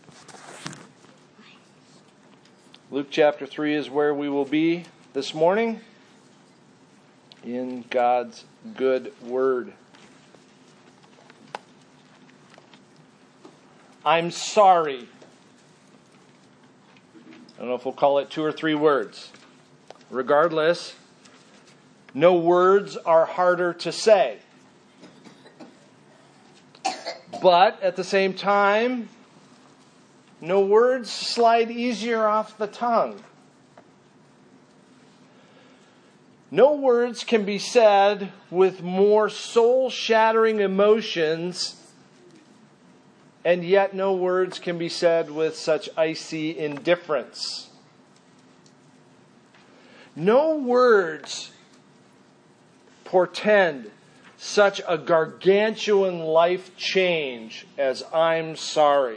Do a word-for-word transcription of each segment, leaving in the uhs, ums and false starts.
Luke chapter three is where we will be this morning in God's good word. I'm sorry. I don't know if we'll call it two or three words. Regardless, no words are harder to say. But at the same time, no words slide easier off the tongue. No words can be said with more soul-shattering emotions, and yet no words can be said with such icy indifference. No words portend such a gargantuan life change as I'm sorry.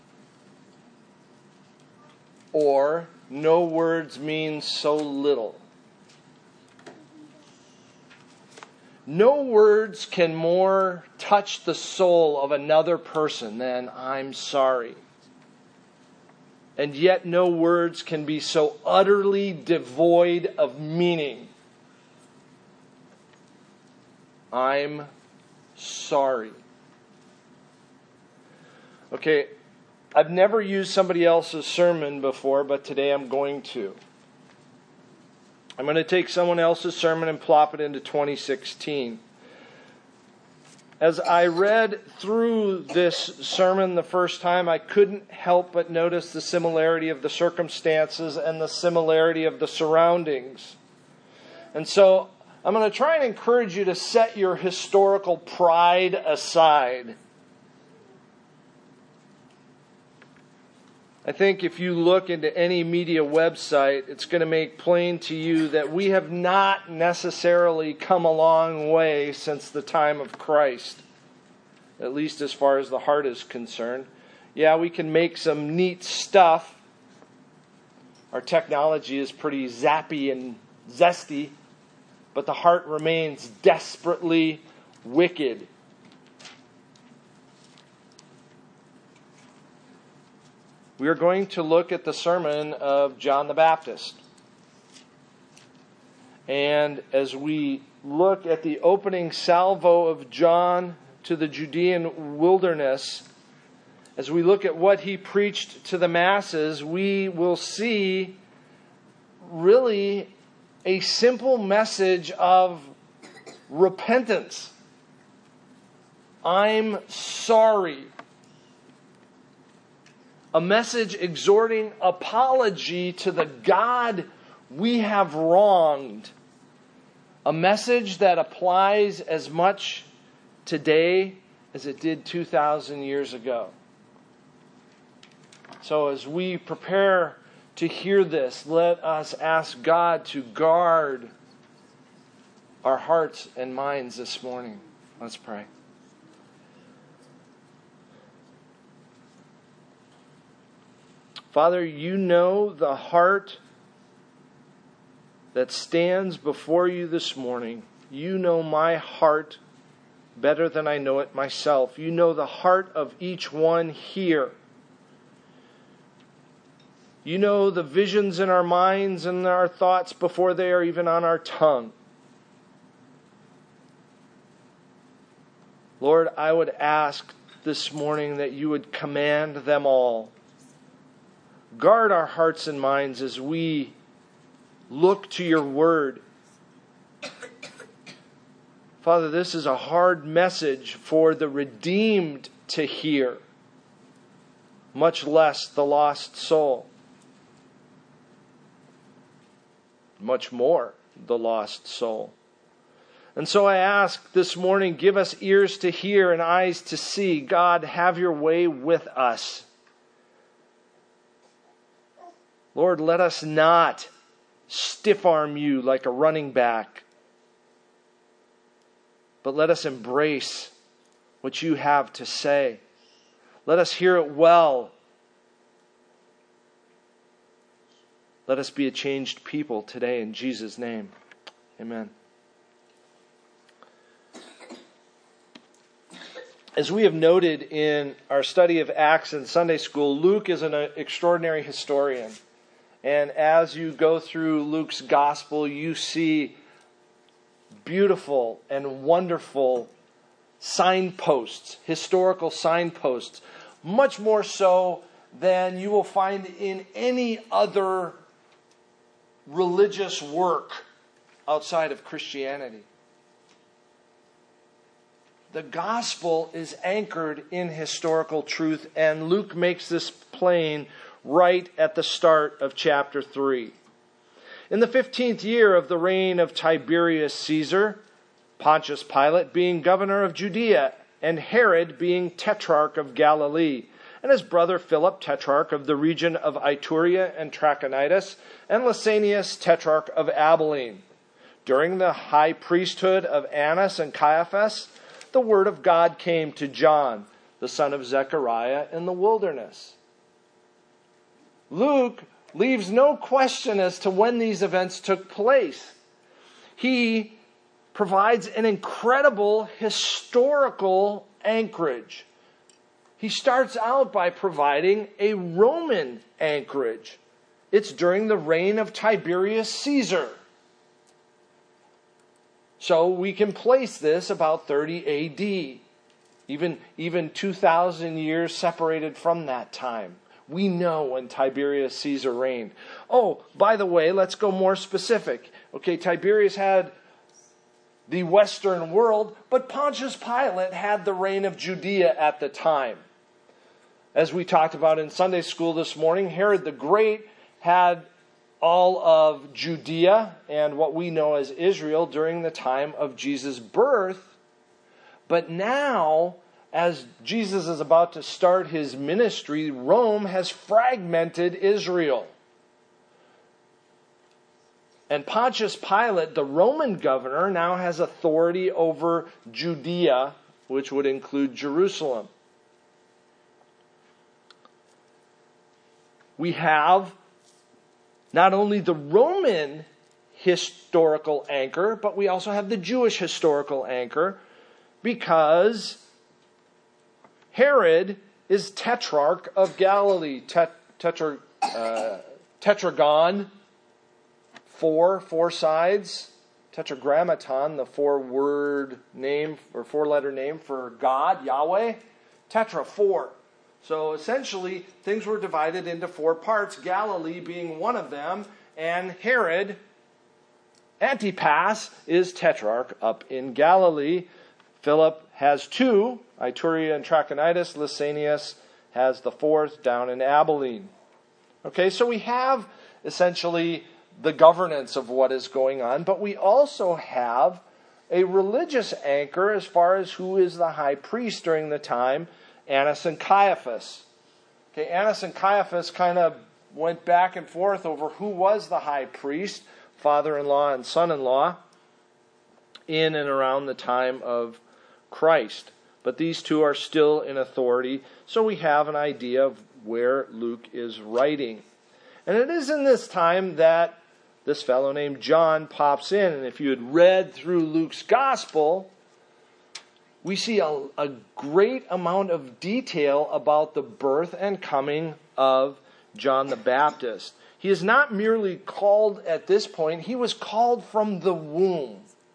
Or, no words mean so little. No words can more touch the soul of another person than I'm sorry. And yet no words can be so utterly devoid of meaning. I'm sorry. Okay, I've never used somebody else's sermon before, but today I'm going to. I'm going to take someone else's sermon and plop it into twenty sixteen. As I read through this sermon the first time, I couldn't help but notice the similarity of the circumstances and the similarity of the surroundings. And so I'm going to try and encourage you to set your historical pride aside. I think if you look into any media website, it's going to make plain to you that we have not necessarily come a long way since the time of Christ, at least as far as the heart is concerned. Yeah, we can make some neat stuff. Our technology is pretty zappy and zesty, but the heart remains desperately wicked. We are going to look at the sermon of John the Baptist. And as we look at the opening salvo of John to the Judean wilderness, as we look at what he preached to the masses, we will see really a simple message of repentance. I'm sorry. A message exhorting apology to the God we have wronged. A message that applies as much today as it did two thousand years ago. So as we prepare to hear this, let us ask God to guard our hearts and minds this morning. Let's pray. Father, you know the heart that stands before you this morning. You know my heart better than I know it myself. You know the heart of each one here. You know the visions in our minds and our thoughts before they are even on our tongue. Lord, I would ask this morning that you would command them all. Guard our hearts and minds as we look to your word. Father, this is a hard message for the redeemed to hear, much less the lost soul. Much more the lost soul. And so I ask this morning, give us ears to hear and eyes to see. God, have your way with us. Lord, let us not stiff-arm you like a running back, but let us embrace what you have to say. Let us hear it well. Let us be a changed people today in Jesus' name. Amen. As we have noted in our study of Acts in Sunday school, Luke is an extraordinary historian. And as you go through Luke's gospel, you see beautiful and wonderful signposts, historical signposts, much more so than you will find in any other religious work outside of Christianity. The gospel is anchored in historical truth, and Luke makes this plain right at the start of chapter three. In the fifteenth year of the reign of Tiberius Caesar, Pontius Pilate being governor of Judea, and Herod being tetrarch of Galilee, and his brother Philip, tetrarch of the region of Iturea and Trachonitis, and Lysanias, tetrarch of Abilene. During the high priesthood of Annas and Caiaphas, the word of God came to John, the son of Zechariah, in the wilderness. Luke leaves no question as to when these events took place. He provides an incredible historical anchorage. He starts out by providing a Roman anchorage. It's during the reign of Tiberius Caesar. So we can place this about thirty A D, even, even two thousand years separated from that time. We know when Tiberius Caesar reigned. Oh, by the way, let's go more specific. Okay, Tiberius had the Western world, but Pontius Pilate had the reign of Judea at the time. As we talked about in Sunday school this morning, Herod the Great had all of Judea and what we know as Israel during the time of Jesus' birth. But now, as Jesus is about to start his ministry, Rome has fragmented Israel. And Pontius Pilate, the Roman governor, now has authority over Judea, which would include Jerusalem. We have not only the Roman historical anchor, but we also have the Jewish historical anchor, because Herod is tetrarch of Galilee. Tet, tetra, uh, tetragon, four, four sides. Tetragrammaton, the four-word name or four-letter name for God, Yahweh. Tetra, four. So essentially, things were divided into four parts, Galilee being one of them, and Herod, Antipas, is tetrarch up in Galilee. Philip has two, Iturea and Trachonitis. Lysanias has the fourth down in Abilene. Okay, so we have essentially the governance of what is going on, but we also have a religious anchor as far as who is the high priest during the time, Annas and Caiaphas. Okay, Annas and Caiaphas kind of went back and forth over who was the high priest, father-in-law and son-in-law, in and around the time of Christ. But these two are still in authority, so we have an idea of where Luke is writing. And it is in this time that this fellow named John pops in. And if you had read through Luke's gospel, we see a, a great amount of detail about the birth and coming of John the Baptist. He is not merely called at this point, he was called from the womb.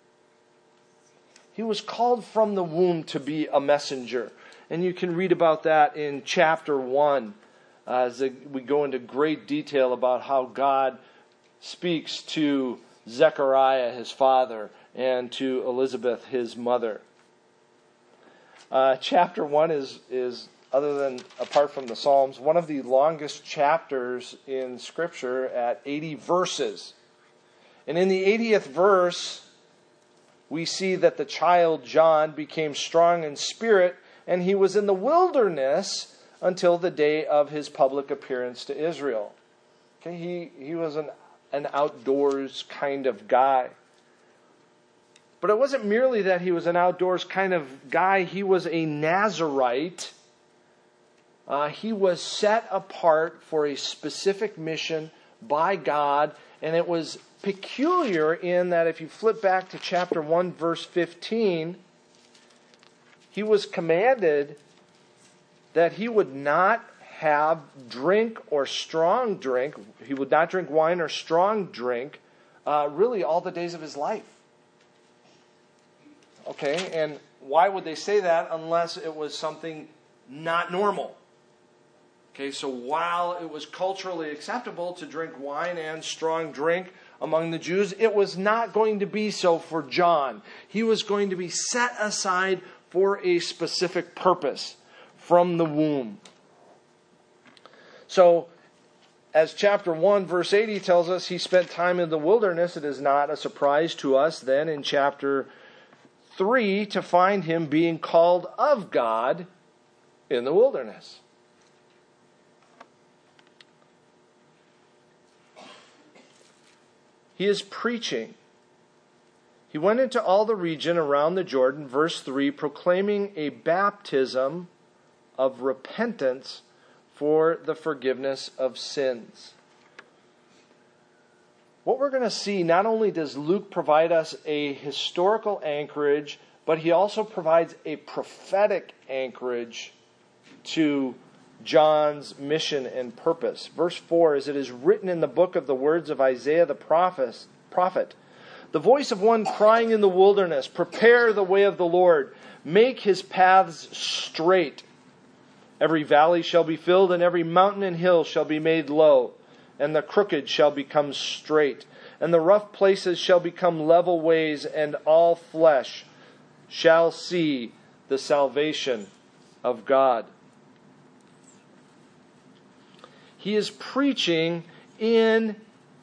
He was called from the womb to be a messenger. And you can read about that in chapter one, uh, as we go into great detail about how God speaks to Zechariah, his father, and to Elizabeth, his mother. Uh, chapter one is, is, other than, apart from the Psalms, one of the longest chapters in Scripture at eighty verses. And in the eightieth verse, we see that the child John became strong in spirit, and he was in the wilderness until the day of his public appearance to Israel. Okay, he, he was an, an outdoors kind of guy. But it wasn't merely that he was an outdoors kind of guy. He was a Nazirite. Uh, he was set apart for a specific mission by God. And it was peculiar in that if you flip back to chapter one, verse fifteen, he was commanded that he would not have drink or strong drink. He would not drink wine or strong drink uh, really all the days of his life. Okay, and why would they say that unless it was something not normal? Okay, so while it was culturally acceptable to drink wine and strong drink among the Jews, it was not going to be so for John. He was going to be set aside for a specific purpose from the womb. So, as chapter one, verse eighty tells us, he spent time in the wilderness. It is not a surprise to us then in chapter three to find him being called of God in the wilderness. He is preaching. He went into all the region around the Jordan, verse three, proclaiming a baptism of repentance for the forgiveness of sins. What we're going to see, not only does Luke provide us a historical anchorage, but he also provides a prophetic anchorage to John's mission and purpose. Verse four, as it is written in the book of the words of Isaiah the prophet, prophet, the voice of one crying in the wilderness, prepare the way of the Lord, make his paths straight. Every valley shall be filled, and every mountain and hill shall be made low, and the crooked shall become straight, and the rough places shall become level ways, and all flesh shall see the salvation of God. He is preaching in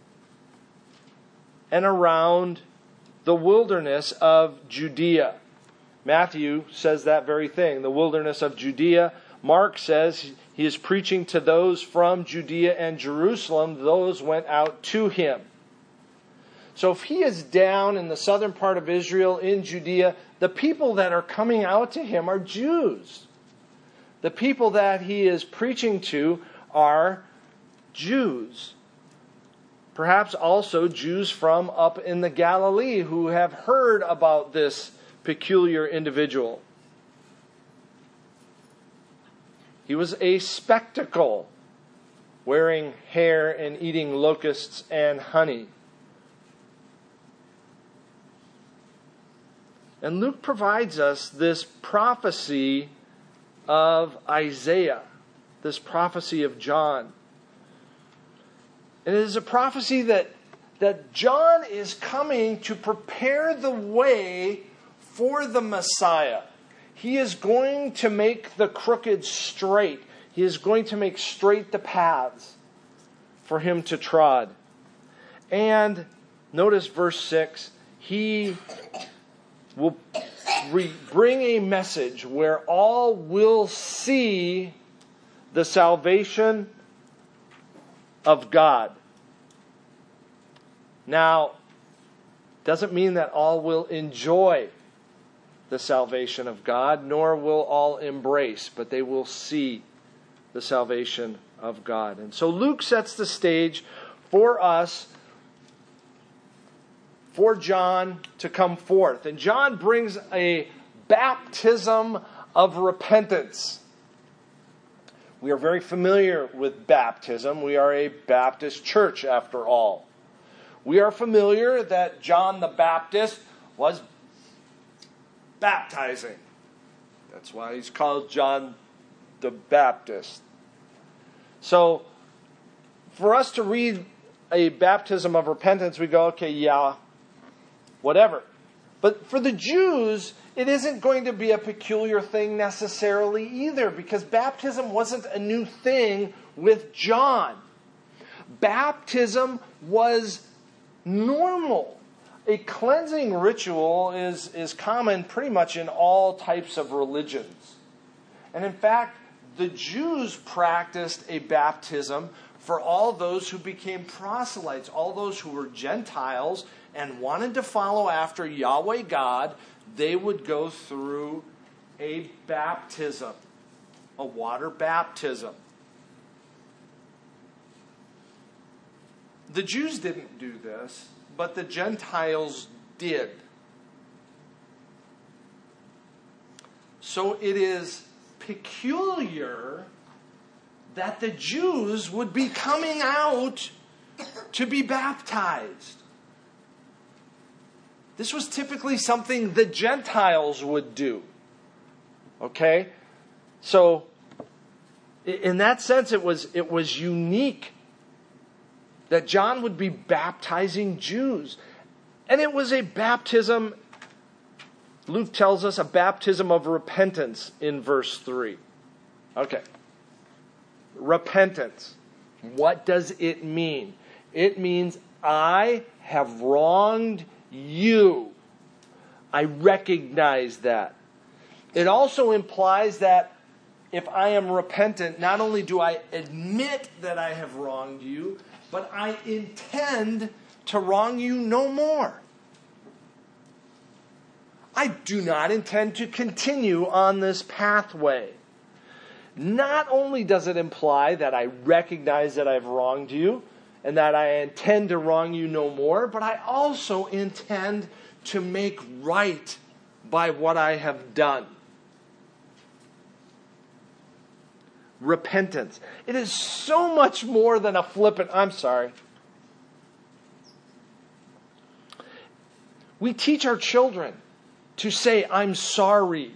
and around the wilderness of Judea. Matthew says that very thing, the wilderness of Judea. Mark says he is preaching to those from Judea and Jerusalem. Those went out to him. So if he is down in the southern part of Israel, in Judea, the people that are coming out to him are Jews. The people that he is preaching to are Jews. Perhaps also Jews from up in the Galilee who have heard about this peculiar individual. He was a spectacle, wearing hair and eating locusts and honey. And Luke provides us this prophecy of Isaiah, this prophecy of John. And it is a prophecy that, that John is coming to prepare the way for the Messiah. He is going to make the crooked straight. He is going to make straight the paths for him to trod. And notice verse six, he will re- bring a message where all will see the salvation of God. Now, doesn't mean that all will enjoy the salvation of God, nor will all embrace, but they will see the salvation of God. And so Luke sets the stage for us, for John to come forth. And John brings a baptism of repentance. We are very familiar with baptism. We are a Baptist church, after all. We are familiar that John the Baptist was baptizing. That's why he's called John the Baptist. So, for us to read a baptism of repentance, we go, okay, yeah, whatever. But for the Jews, it isn't going to be a peculiar thing necessarily either, because baptism wasn't a new thing with John. Baptism was normal. A cleansing ritual is, is common pretty much in all types of religions. And in fact, the Jews practiced a baptism for all those who became proselytes, all those who were Gentiles and wanted to follow after Yahweh God. They would go through a baptism, a water baptism. The Jews didn't do this, but the Gentiles did. So it is peculiar that the Jews would be coming out to be baptized. This was typically something the Gentiles would do. Okay? So, in that sense, it was, it was unique that John would be baptizing Jews. And it was a baptism, Luke tells us, a baptism of repentance in verse three. Okay. Repentance. What does it mean? It means I have wronged you. I recognize that. It also implies that if I am repentant, not only do I admit that I have wronged you, but I intend to wrong you no more. I do not intend to continue on this pathway. Not only does it imply that I recognize that I've wronged you and that I intend to wrong you no more, but I also intend to make right by what I have done. Repentance. It is so much more than a flippant, I'm sorry. We teach our children to say, I'm sorry.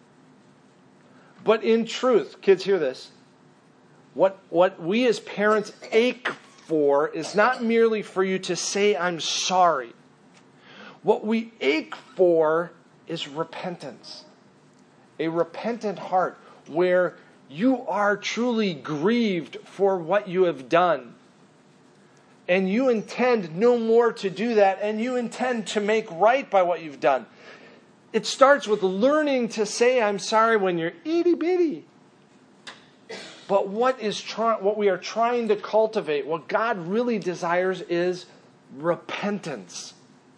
But in truth, kids, hear this. What, what we as parents ache for is not merely for you to say, I'm sorry. What we ache for is repentance. A repentant heart where you are truly grieved for what you have done. And you intend no more to do that, and you intend to make right by what you've done. It starts with learning to say I'm sorry when you're itty bitty. But what is try- what we are trying to cultivate, what God really desires is repentance.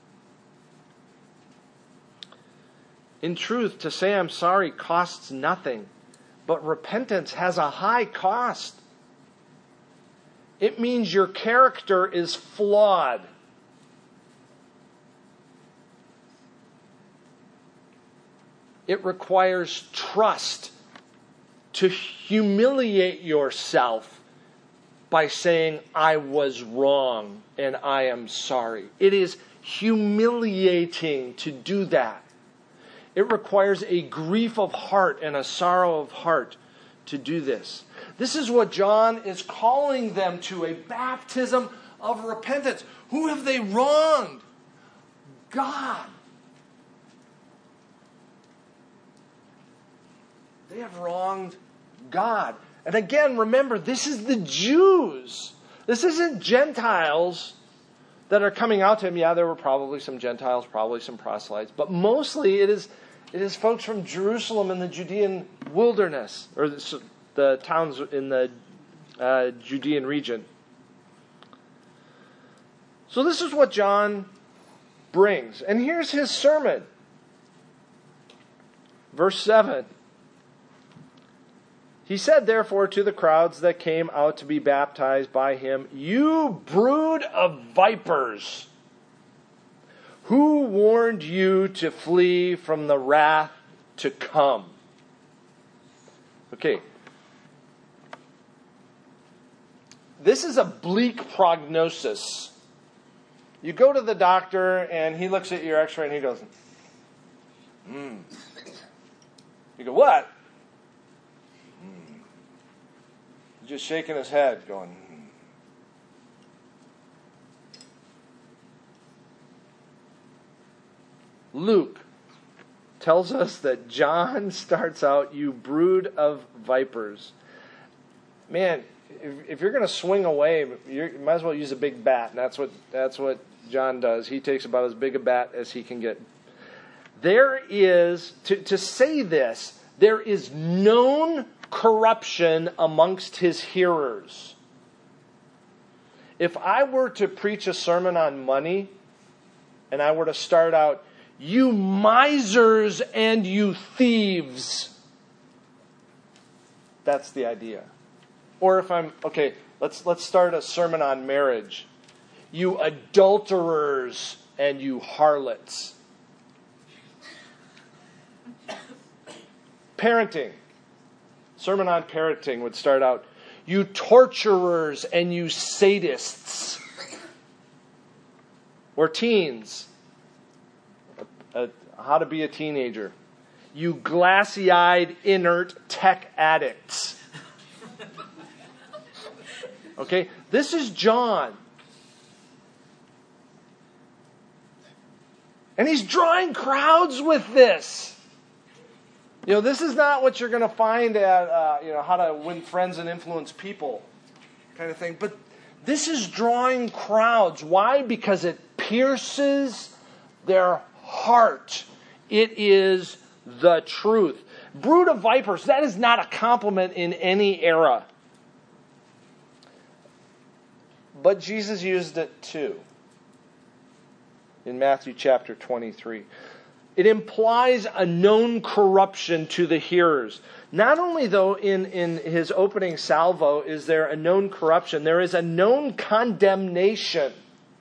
In truth, to say I'm sorry costs nothing, but repentance has a high cost. It means your character is flawed. It requires trust to humiliate yourself by saying, I was wrong and I am sorry. It is humiliating to do that. It requires a grief of heart and a sorrow of heart to do this. This is what John is calling them to, a baptism of repentance. Who have they wronged? God. They have wronged God. And again, remember, this is the Jews. This isn't Gentiles that are coming out to him. Yeah, there were probably some Gentiles, probably some proselytes. But mostly it is it is folks from Jerusalem and the Judean wilderness, or the, the towns in the uh, Judean region. So this is what John brings. And here's his sermon. Verse seven. He said, therefore, to the crowds that came out to be baptized by him, you brood of vipers, who warned you to flee from the wrath to come? Okay. This is a bleak prognosis. You go to the doctor and he looks at your x-ray and he goes, hmm. You go, what? Just shaking his head, going, hmm. Luke tells us that John starts out, you brood of vipers. Man, if, if you're going to swing away, you're, you might as well use a big bat. And that's what that's what John does. He takes about as big a bat as he can get. There is, to, to say this, there is known corruption amongst his hearers. If I were to preach a sermon on money, and I were to start out, you misers and you thieves, that's the idea. Or if I'm, okay, let's let's start a sermon on marriage. You adulterers and you harlots. parenting. Sermon on parenting would start out, you torturers and you sadists. Or teens. Uh, how to be a teenager. You glassy-eyed, inert tech addicts. Okay, this is John. And he's drawing crowds with this. You know, this is not what you're going to find at, uh, you know, how to win friends and influence people kind of thing. But this is drawing crowds. Why? Because it pierces their heart. It is the truth. Brood of vipers, that is not a compliment in any era. But Jesus used it too. In Matthew chapter twenty-three. It implies a known corruption to the hearers. Not only, though, in, in his opening salvo is there a known corruption, there is a known condemnation.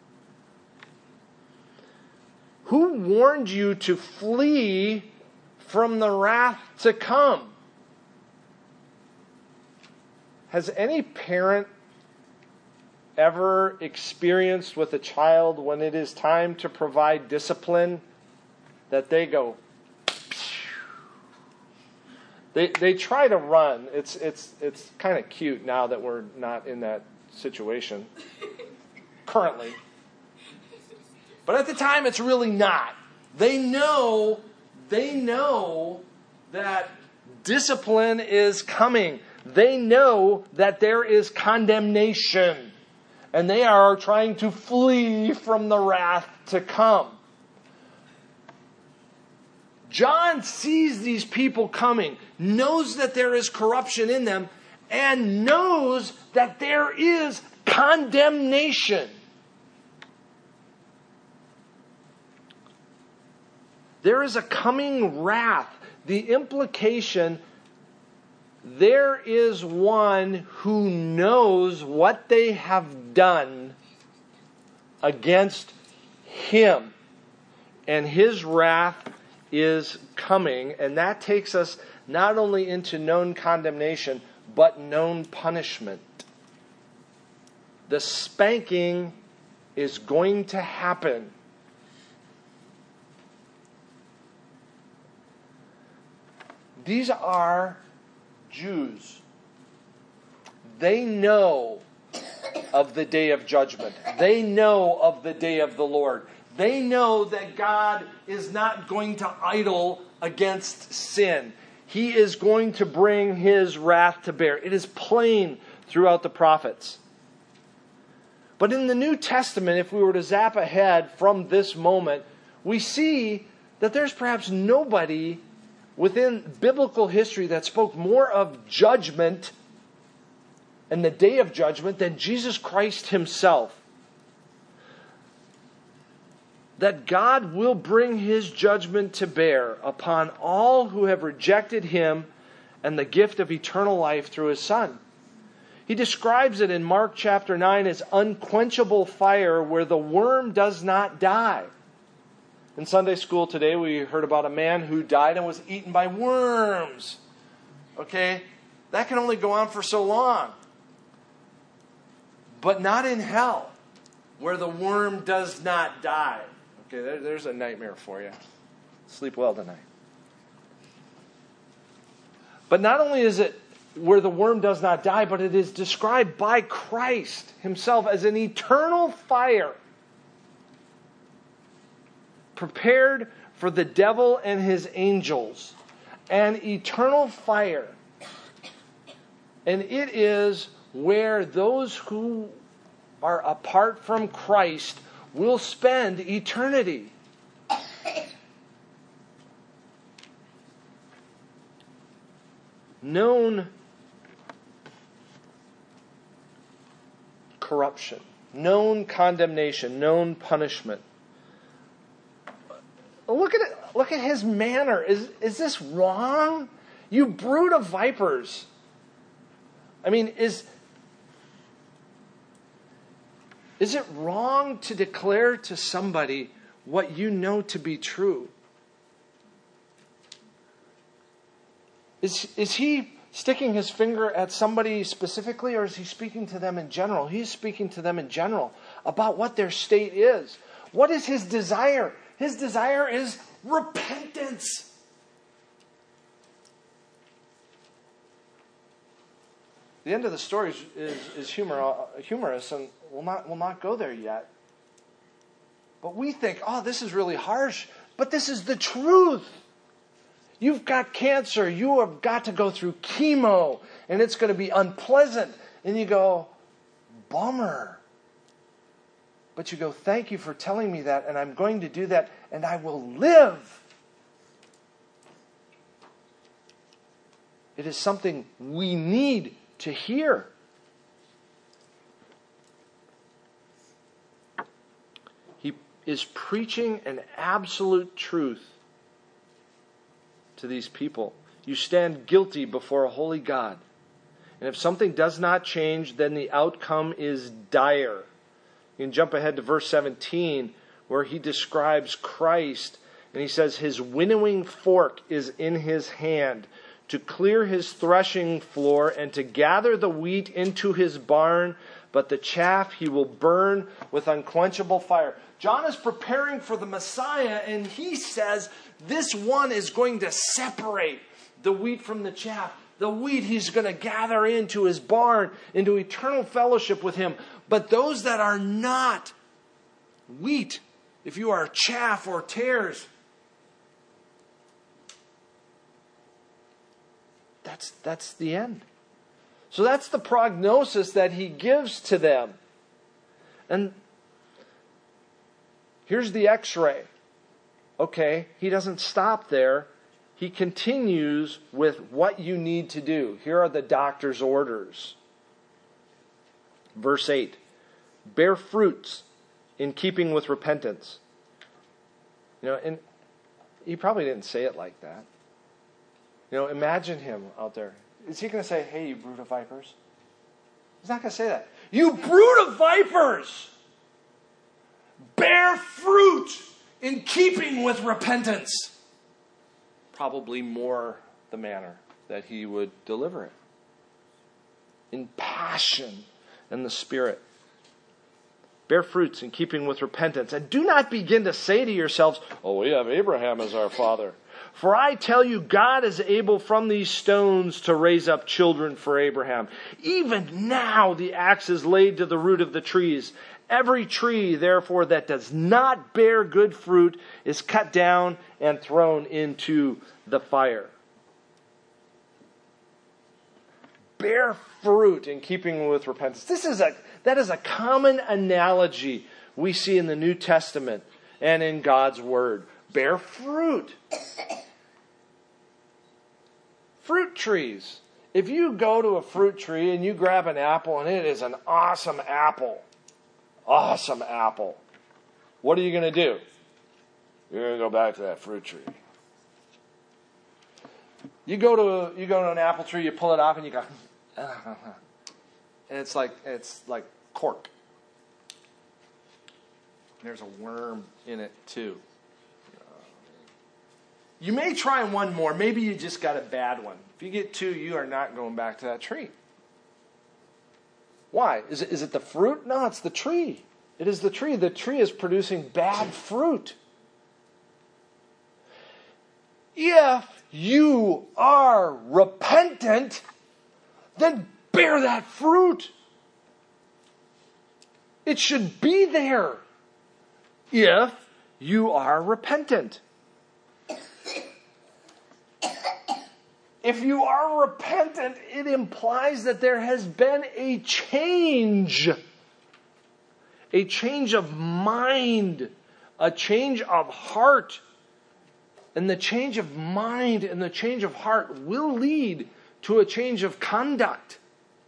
Who warned you to flee from the wrath to come? Has any parent ever experienced with a child when it is time to provide discipline that they go, they they try to run. It's it's it's kind of cute now that we're not in that situation currently. But at the time it's really not. They know they know that discipline is coming. They know that there is condemnation. And they are trying to flee from the wrath to come. John sees these people coming, knows that there is corruption in them, and knows that there is condemnation. There is a coming wrath. The implication, there is one who knows what they have done against him. And his wrath is coming. And that takes us not only into known condemnation, but known punishment. The spanking is going to happen. These are Jews. They know of the day of judgment. They know of the day of the Lord. They know that God is not going to idle against sin. He is going to bring His wrath to bear. It is plain throughout the prophets. But in the New Testament, if we were to zap ahead from this moment, we see that there's perhaps nobody within biblical history that spoke more of judgment and the day of judgment than Jesus Christ Himself. That God will bring His judgment to bear upon all who have rejected Him and the gift of eternal life through His Son. He describes it in Mark chapter nine as unquenchable fire where the worm does not die. In Sunday school today, we heard about a man who died and was eaten by worms. Okay? That can only go on for so long. But not in hell, where the worm does not die. Okay, there, there's a nightmare for you. Sleep well tonight. But not only is it where the worm does not die, but it is described by Christ Himself as an eternal fire prepared for the devil and his angels. An eternal fire. And it is where those who are apart from Christ will spend eternity. Known corruption, known condemnation, known punishment. Look at it. Look at his manner. Is is this wrong? You brood of vipers. I mean, is is it wrong to declare to somebody what you know to be true? Is, is he sticking his finger at somebody specifically, or is he speaking to them in general? He's speaking to them in general about what their state is. What is his desire? His desire is repentance. The end of the story is, is, is humor, humorous, and we'll not, we'll not go there yet. But we think, oh, this is really harsh. But this is the truth. You've got cancer. You have got to go through chemo. And it's going to be unpleasant. And you go, bummer. But you go, thank you for telling me that. And I'm going to do that. And I will live. It is something we need to hear. He is preaching an absolute truth to these people. You stand guilty before a holy God. And if something does not change, then the outcome is dire. You can jump ahead to verse seventeen, where he describes Christ, and he says, his winnowing fork is in his hand, to clear his threshing floor and to gather the wheat into his barn, but the chaff he will burn with unquenchable fire. John is preparing for the Messiah, and he says this one is going to separate the wheat from the chaff. The wheat he's going to gather into his barn, into eternal fellowship with him. But those that are not wheat, if you are chaff or tares, that's, that's the end. So that's the prognosis that he gives to them. And here's the x-ray. Okay, he doesn't stop there. He continues with what you need to do. Here are the doctor's orders. Verse eight. Bear fruits in keeping with repentance. You know, and he probably didn't say it like that. You know, imagine him out there. Is he going to say, hey, you brood of vipers? He's not going to say that. You brood of vipers! Bear fruit in keeping with repentance. Probably more the manner that he would deliver it. In passion and the Spirit. Bear fruits in keeping with repentance. And do not begin to say to yourselves, oh, we have Abraham as our father. For I tell you, God is able from these stones to raise up children for Abraham. Even now the axe is laid to the root of the trees. Every tree, therefore, that does not bear good fruit is cut down and thrown into the fire. Bear fruit in keeping with repentance. This is a that is a common analogy we see in the New Testament and in God's Word. Bear fruit. Fruit trees. If you go to a fruit tree and you grab an apple and it is an awesome apple, awesome apple, what are you going to do? You're going to go back to that fruit tree. You go to you go to an apple tree, you pull it off, and you go, and it's like it's like cork. There's a worm in it too. You may try one more. Maybe you just got a bad one. If you get two, you are not going back to that tree. Why? Is it, is it the fruit? No, it's the tree. It is the tree. The tree is producing bad fruit. If you are repentant, then bear that fruit. It should be there if you are repentant. If you are repentant, it implies that there has been a change. A change of mind. A change of heart. And the change of mind and the change of heart will lead to a change of conduct.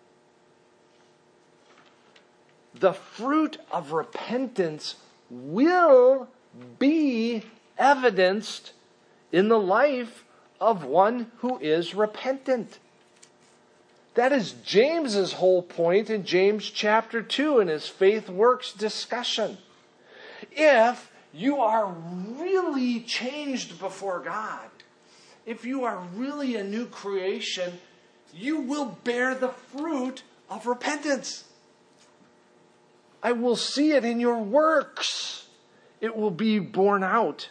The fruit of repentance will be evidenced in the life of one who is repentant. That is James's whole point in James chapter two in his faith works discussion. If you are really changed before God, if you are really a new creation, you will bear the fruit of repentance. I will see it in your works. It will be borne out.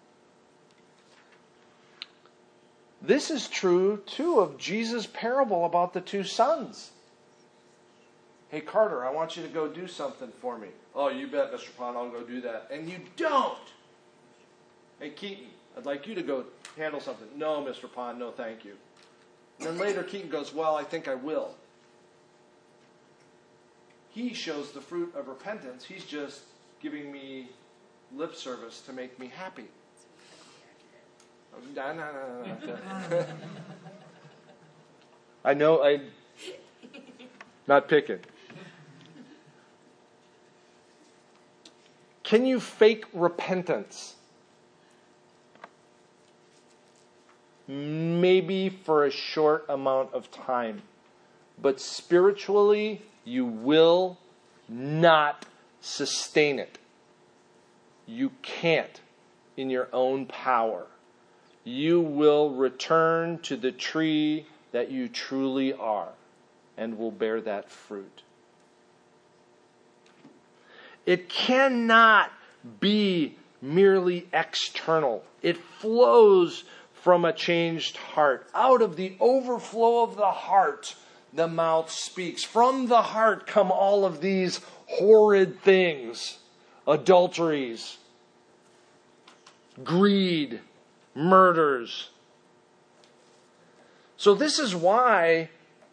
This is true, too, of Jesus' parable about the two sons. Hey, Carter, I want you to go do something for me. Oh, you bet, Mister Pond, I'll go do that. And you don't. Hey, Keaton, I'd like you to go handle something. No, Mister Pond, no thank you. And then later Keaton goes, well, I think I will. He shows the fruit of repentance. He's just giving me lip service to make me happy. No, no, no, no. I know I... Not picking. Can you fake repentance? Maybe for a short amount of time. But spiritually, you will not sustain it. You can't in your own power. You will return to the tree that you truly are and will bear that fruit. It cannot be merely external. It flows from a changed heart. Out of the overflow of the heart, the mouth speaks. From the heart come all of these horrid things. Adulteries, greed, murders. So this is why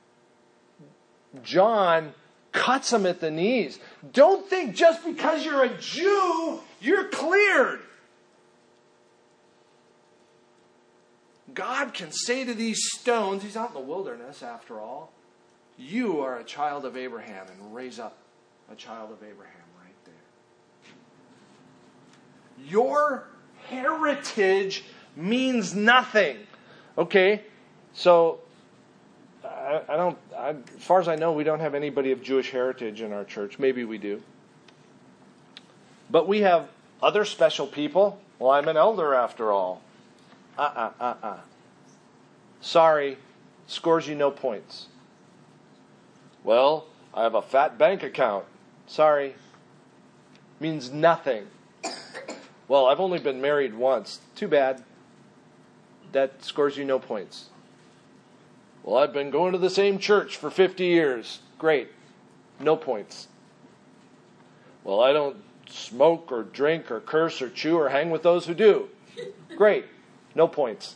John cuts them at the knees. Don't think just because you're a Jew, you're cleared. God can say to these stones, he's out in the wilderness after all, you are a child of Abraham, and raise up a child of Abraham right there. Your heritage means nothing. Okay, so I, I don't, I, as far as I know, we don't have anybody of Jewish heritage in our church. Maybe we do. But we have other special people. Well, I'm an elder after all. Uh-uh, uh-uh. Sorry, scores you no points. Well, I have a fat bank account. Sorry, means nothing. Well, I've only been married once. Too bad. That scores you no points. Well, I've been going to the same church for fifty years. Great. No points. Well, I don't smoke or drink or curse or chew or hang with those who do. Great. No points.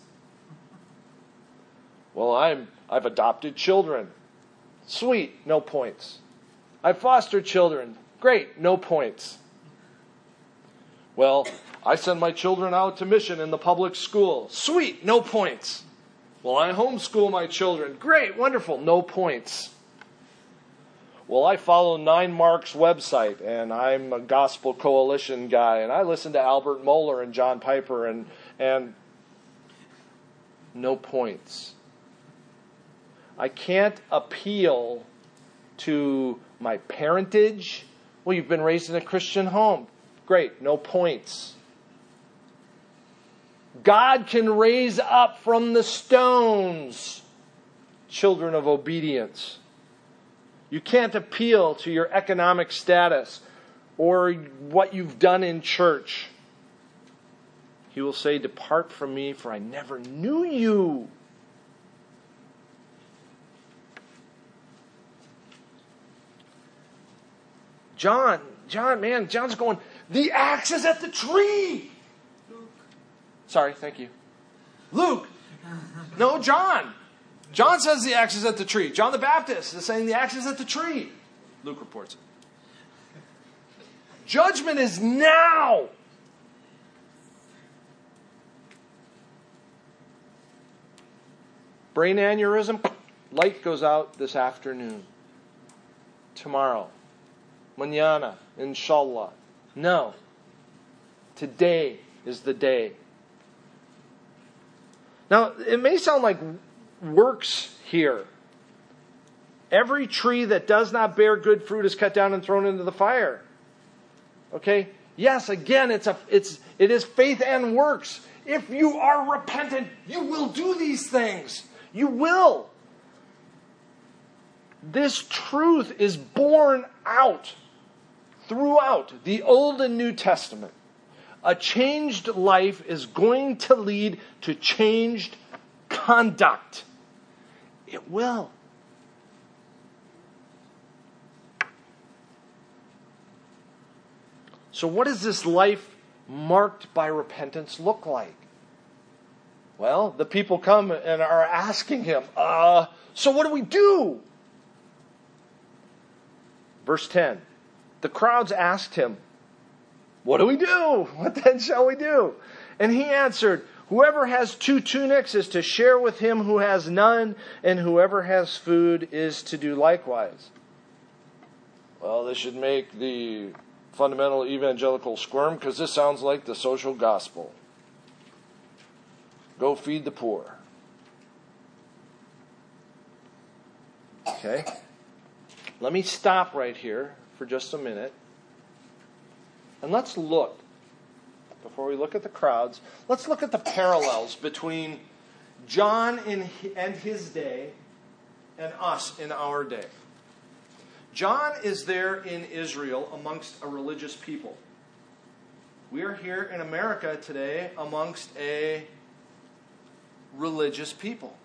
Well, I'm, I've adopted children. Sweet. No points. I've fostered children. Great. No points. Well, I send my children out to mission in the public school. Sweet. No points. Well, I homeschool my children. Great. Wonderful. No points. Well, I follow Nine Marks website, and I'm a Gospel Coalition guy, and I listen to Albert Mohler and John Piper, and and no points. I can't appeal to my parentage. Well, you've been raised in a Christian home. Great, no points. God can raise up from the stones children of obedience. You can't appeal to your economic status or what you've done in church. He will say, depart from me, for I never knew you. John, John, man, John's going, the axe is at the tree. Luke. Sorry, thank you. Luke. No, John. John says the axe is at the tree. John the Baptist is saying the axe is at the tree. Luke reports it. Judgment is now. Brain aneurysm, light goes out this afternoon. Tomorrow. Mañana, inshallah. No. Today is the day. Now, it may sound like works here. Every tree that does not bear good fruit is cut down and thrown into the fire. Okay? Yes, again, it's a it's it is faith and works. If you are repentant, you will do these things. You will. This truth is borne out throughout the Old and New Testament. A changed life is going to lead to changed conduct. It will. So what does this life marked by repentance look like? Well, the people come and are asking him, uh, so what do we do? Verse ten, the crowds asked him, what do we do? What then shall we do? And he answered, whoever has two tunics is to share with him who has none, and whoever has food is to do likewise. Well, this should make the fundamental evangelical squirm, because this sounds like the social gospel. Go feed the poor. Okay? Let me stop right here for just a minute. And let's look, before we look at the crowds, let's look at the parallels between John in, and his day and us in our day. John is there in Israel amongst a religious people. We are here in America today amongst a religious people.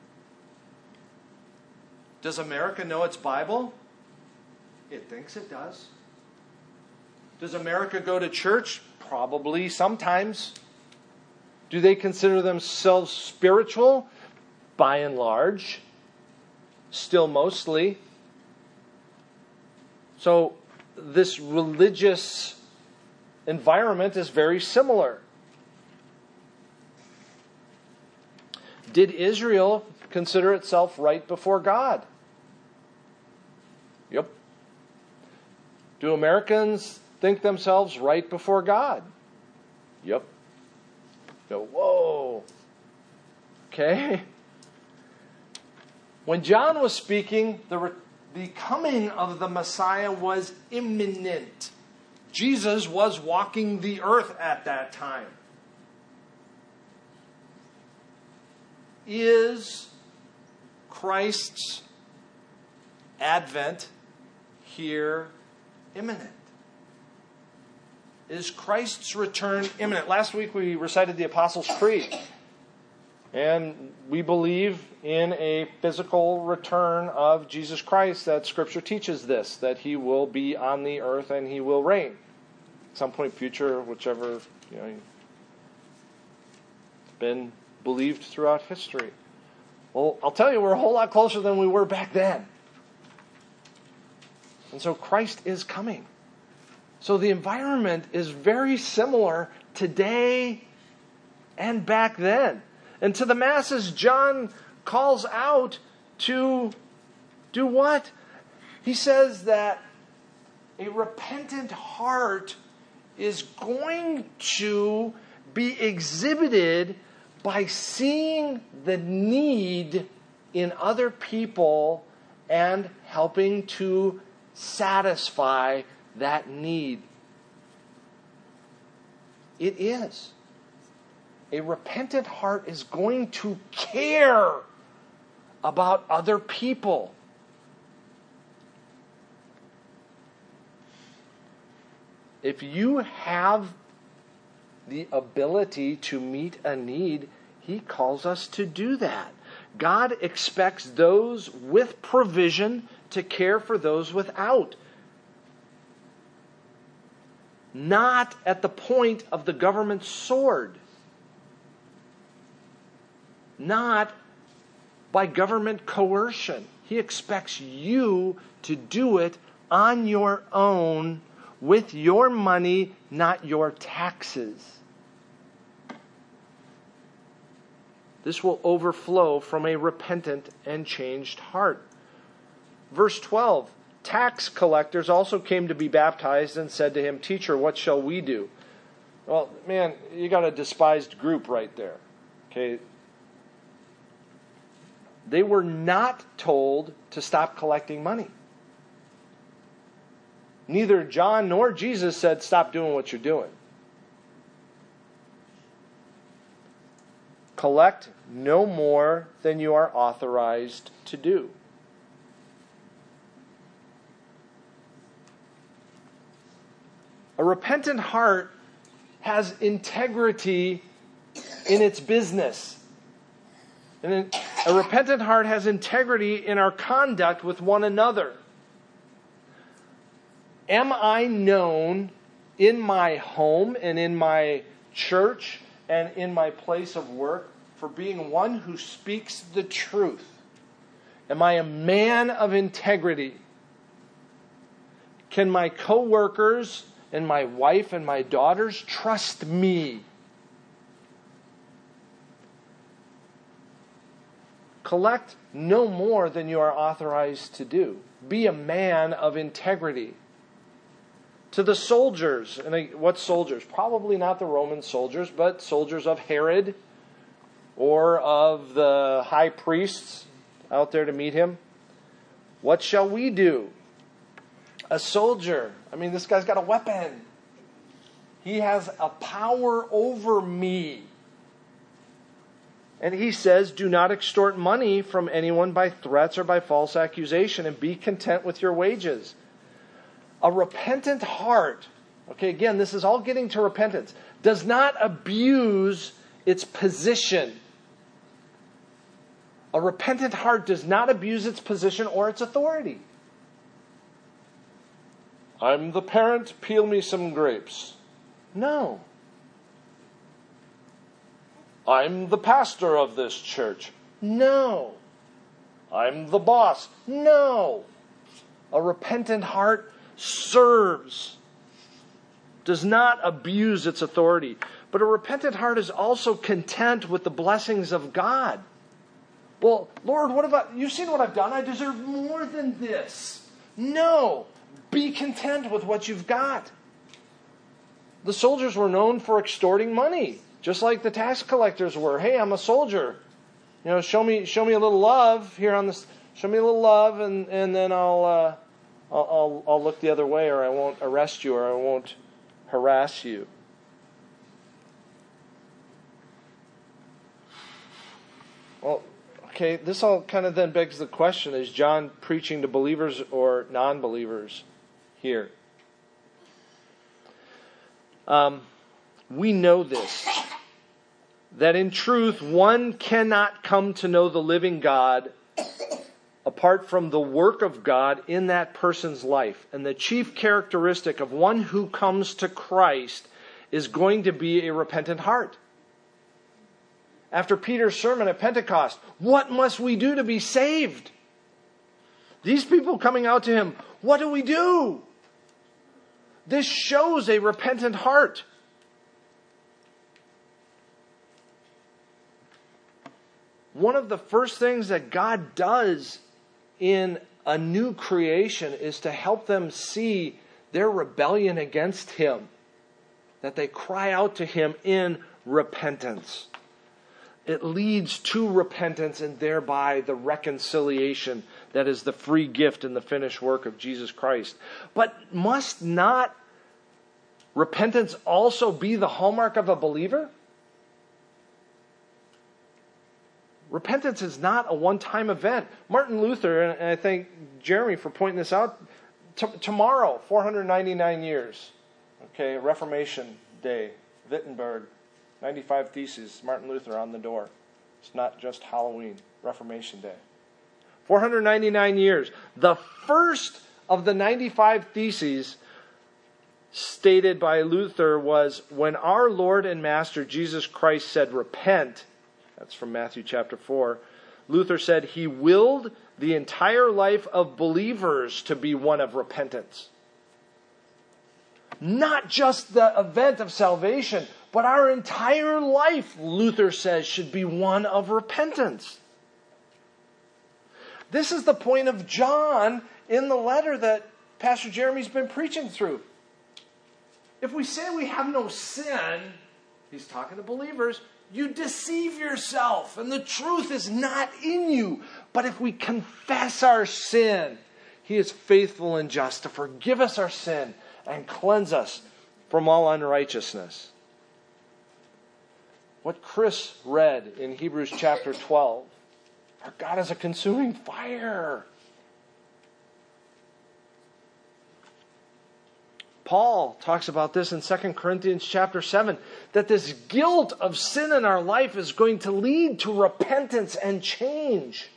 Does America know its Bible? It thinks it does. Does America go to church? Probably sometimes. Do they consider themselves spiritual? By and large. Still mostly. So this religious environment is very similar. Did Israel consider itself right before God? Yep. Do Americans think themselves right before God? Yep. Go, whoa. Okay. When John was speaking, the, the coming of the Messiah was imminent. Jesus was walking the earth at that time. Is Christ's advent here imminent? Is Christ's return imminent? Last week we recited the Apostles' Creed. And we believe in a physical return of Jesus Christ, that Scripture teaches this, that He will be on the earth and He will reign. At some point future, whichever, you know, been believed throughout history. Well, I'll tell you, we're a whole lot closer than we were back then. And so Christ is coming. So the environment is very similar today and back then. And to the masses, John calls out to do what? He says that a repentant heart is going to be exhibited by seeing the need in other people and helping to satisfy that need. It is. A repentant heart is going to care about other people. If you have the ability to meet a need, He calls us to do that. God expects those with provision to care for those without. Not at the point of the government's sword. Not by government coercion. He expects you to do it on your own with your money, not your taxes. This will overflow from a repentant and changed heart. Verse twelve, tax collectors also came to be baptized and said to him, "Teacher, what shall we do?" Well, man, you got a despised group right there. Okay. They were not told to stop collecting money. Neither John nor Jesus said, stop doing what you're doing. Collect no more than you are authorized to do. A repentant heart has integrity in its business. And a repentant heart has integrity in our conduct with one another. Am I known in my home and in my church and in my place of work for being one who speaks the truth? Am I a man of integrity? Can my co-workers and my wife and my daughters trust me? Collect no more than you are authorized to do. Be a man of integrity. To the soldiers, and what soldiers? Probably not the Roman soldiers, but soldiers of Herod or of the high priests out there to meet him. What shall we do? A soldier, I mean, this guy's got a weapon. He has a power over me. And he says, do not extort money from anyone by threats or by false accusation, and be content with your wages. A repentant heart, okay, again, this is all getting to repentance, does not abuse its position. A repentant heart does not abuse its position or its authority. I'm the parent, peel me some grapes. No. I'm the pastor of this church. No. I'm the boss. No. A repentant heart serves, does not abuse its authority. But a repentant heart is also content with the blessings of God. Well, Lord, what about, you've seen what I've done. I deserve more than this. No. Be content with what you've got. The soldiers were known for extorting money, just like the tax collectors were. Hey, I'm a soldier. You know, show me, show me a little love here on this. Show me a little love, and, and then I'll, uh, I'll, I'll, I'll look the other way, or I won't arrest you, or I won't harass you. Well, okay, this all kind of then begs the question: is John preaching to believers or non-believers here? Um, we know this, that in truth one cannot come to know the living God apart from the work of God in that person's life. And the chief characteristic of one who comes to Christ is going to be a repentant heart. After Peter's sermon at Pentecost, what must we do to be saved? These people coming out to him, what do we do? This shows a repentant heart. One of the first things that God does in a new creation is to help them see their rebellion against Him, that they cry out to Him in repentance. It leads to repentance and thereby the reconciliation that is the free gift in the finished work of Jesus Christ. But must not repentance also be the hallmark of a believer? Repentance is not a one-time event. Martin Luther, and I thank Jeremy for pointing this out, t- tomorrow, four hundred ninety-nine years, okay, Reformation Day, Wittenberg, ninety-five Theses, Martin Luther on the door. It's not just Halloween, Reformation Day. four hundred ninety-nine years. The first of the ninety-five Theses stated by Luther was, when our Lord and Master Jesus Christ said, repent, that's from Matthew chapter four, Luther said he willed the entire life of believers to be one of repentance. Not just the event of salvation, but our entire life, Luther says, should be one of repentance. This is the point of John in the letter that Pastor Jeremy's been preaching through. If we say we have no sin, he's talking to believers, you deceive yourself and the truth is not in you. But if we confess our sin, He is faithful and just to forgive us our sin and cleanse us from all unrighteousness. what Chris read in Hebrews chapter twelve. Our God is a consuming fire. Paul talks about this in Second Corinthians chapter seven, that this guilt of sin in our life is going to lead to repentance and change.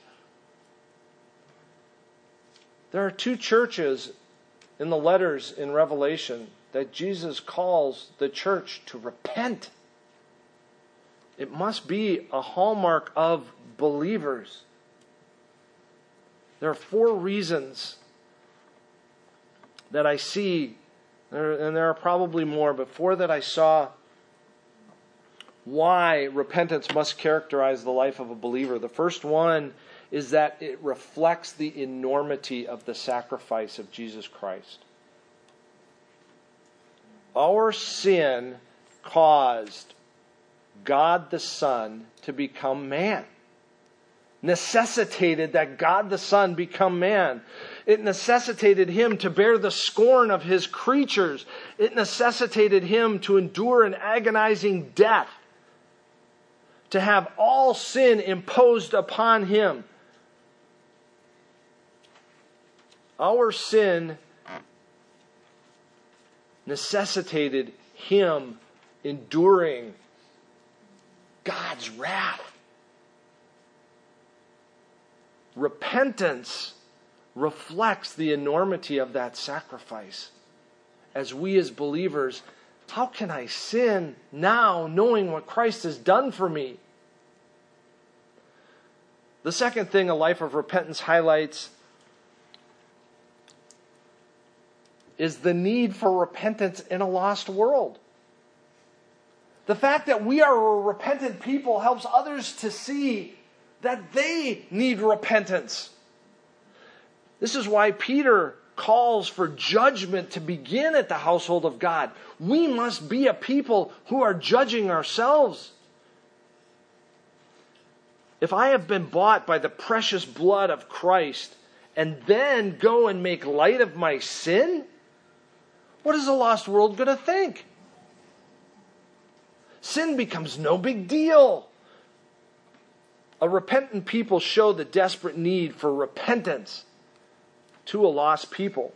There are two churches in the letters in Revelation that Jesus calls the church to repent. It must be a hallmark of believers. There are four reasons that I see, and there are probably more, but four that I saw why repentance must characterize the life of a believer. The first one is that it reflects the enormity of the sacrifice of Jesus Christ. Our sin caused God the Son to become man. Necessitated that God the Son become man. It necessitated Him to bear the scorn of His creatures. It necessitated Him to endure an agonizing death. To have all sin imposed upon Him. Our sin necessitated Him enduring God's wrath. Repentance reflects the enormity of that sacrifice. As we as believers, how can I sin now knowing what Christ has done for me? The second thing a life of repentance highlights is the need for repentance in a lost world. The fact that we are a repentant people helps others to see that they need repentance. This is why Peter calls for judgment to begin at the household of God. We must be a people who are judging ourselves. If I have been bought by the precious blood of Christ and then go and make light of my sin, what is the lost world going to think? Sin becomes no big deal. A repentant people show the desperate need for repentance to a lost people.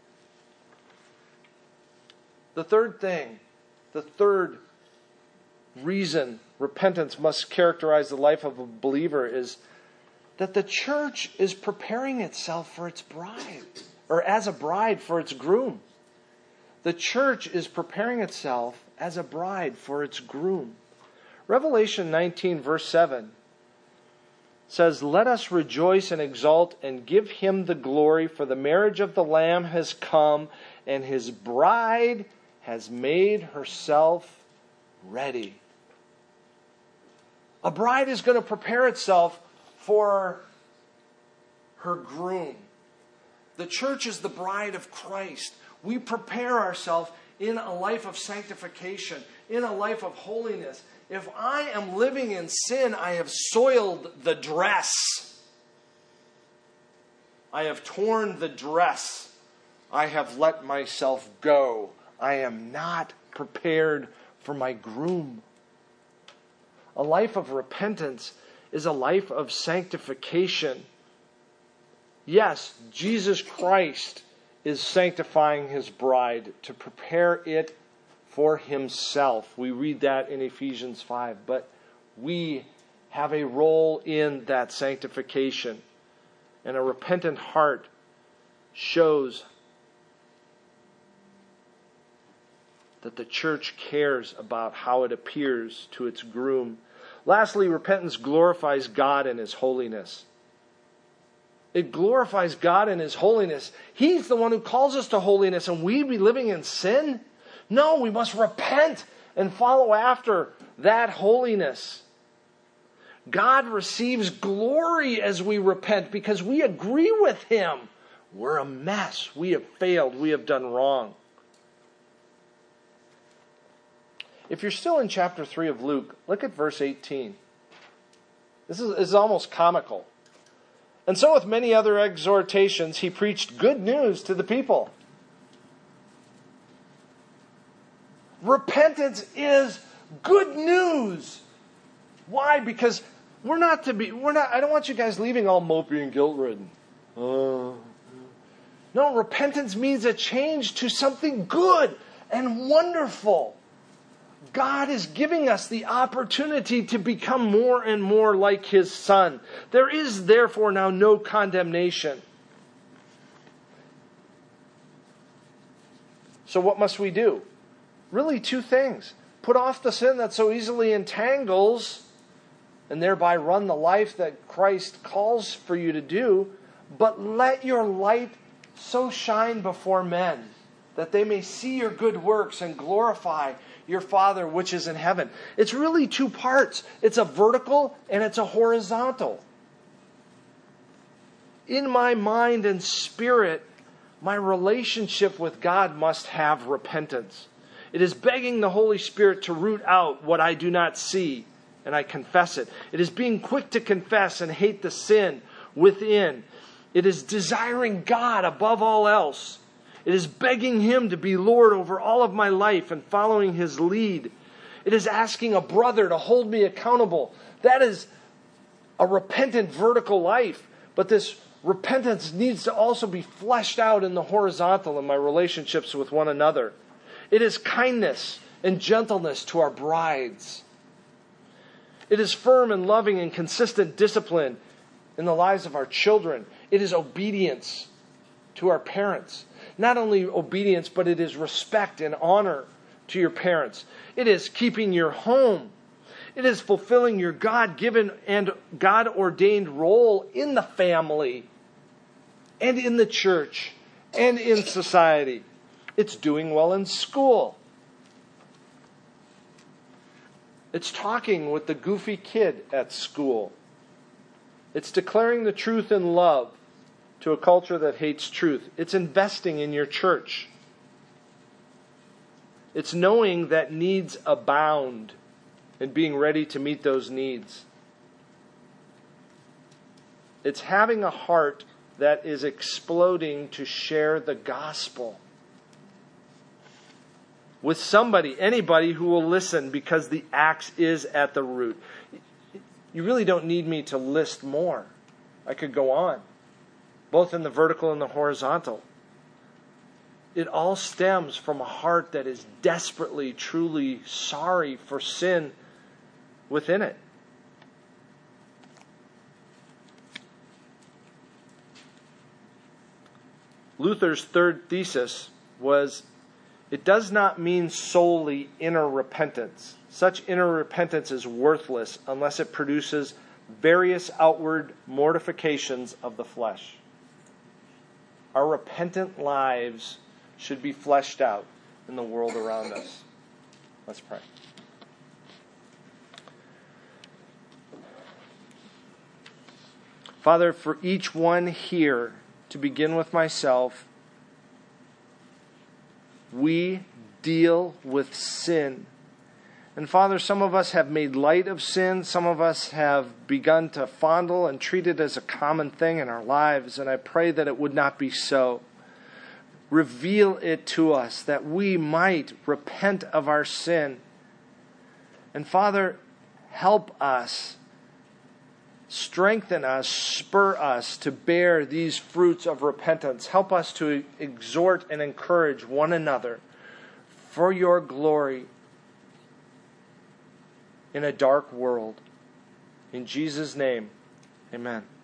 The third thing, the third reason repentance must characterize the life of a believer is that the church is preparing itself for its bride, or as a bride for its groom. The church is preparing itself as a bride for its groom. Revelation nineteen verse seven says, "Let us rejoice and exult and give Him the glory, for the marriage of the Lamb has come, and His bride has made herself ready." A bride is going to prepare itself for her groom. The church is the bride of Christ. We prepare ourselves in a life of sanctification, in a life of holiness. If I am living in sin, I have soiled the dress. I have torn the dress. I have let myself go. I am not prepared for my groom. A life of repentance is a life of sanctification. Yes, Jesus Christ is sanctifying His bride to prepare it for Himself. We read that in Ephesians five. But we have a role in that sanctification. And a repentant heart shows that the church cares about how it appears to its groom. Lastly, repentance glorifies God in His holiness. It glorifies God in His holiness. He's the one who calls us to holiness, and we be living in sin? No, we must repent and follow after that holiness. God receives glory as we repent because we agree with Him. We're a mess. We have failed. We have done wrong. If you're still in chapter three of Luke, look at verse eighteen. This is, this is almost comical. "And so with many other exhortations, He preached good news to the people." Repentance is good news Why? Because we're not to be, we're not, I don't want you guys leaving all mopey and guilt-ridden. Uh, no, repentance means a change to something good and wonderful. God is giving us the opportunity to become more and more like His Son. There is therefore now no condemnation. So what must we do? Really two things. Put off the sin that so easily entangles, and thereby run the life that Christ calls for you to do. But let your light so shine before men, that they may see your good works and glorify your Father which is in heaven. It's really two parts. It's a vertical and it's a horizontal. In my mind and spirit, my relationship with God must have repentance. It is begging the Holy Spirit to root out what I do not see, and I confess it. It is being quick to confess and hate the sin within. It is desiring God above all else. It is begging Him to be Lord over all of my life and following His lead. It is asking a brother to hold me accountable. That is a repentant vertical life. But this repentance needs to also be fleshed out in the horizontal in my relationships with one another. It is kindness and gentleness to our brides. It is firm and loving and consistent discipline in the lives of our children. It is obedience to our parents. Not only obedience, but it is respect and honor to your parents. It is keeping your home. It is fulfilling your God-given and God-ordained role in the family and in the church and in society. It's doing well in school. It's talking with the goofy kid at school. It's declaring the truth in love to a culture that hates truth. It's investing in your church. It's knowing that needs abound and being ready to meet those needs. It's having a heart that is exploding to share the gospel with somebody, anybody who will listen, because the axe is at the root. You really don't need me to list more. I could go on, both in the vertical and the horizontal. It all stems from a heart that is desperately, truly sorry for sin within it. Luther's third thesis was, it does not mean solely inner repentance. Such inner repentance is worthless unless it produces various outward mortifications of the flesh. Our repentant lives should be fleshed out in the world around us. Let's pray. Father, for each one here, to begin with myself, we deal with sin. And Father, some of us have made light of sin. Some of us have begun to fondle and treat it as a common thing in our lives. And I pray that it would not be so. Reveal it to us that we might repent of our sin. And Father, help us, strengthen us, spur us to bear these fruits of repentance. Help us to exhort and encourage one another for your glory in a dark world. In Jesus' name, amen.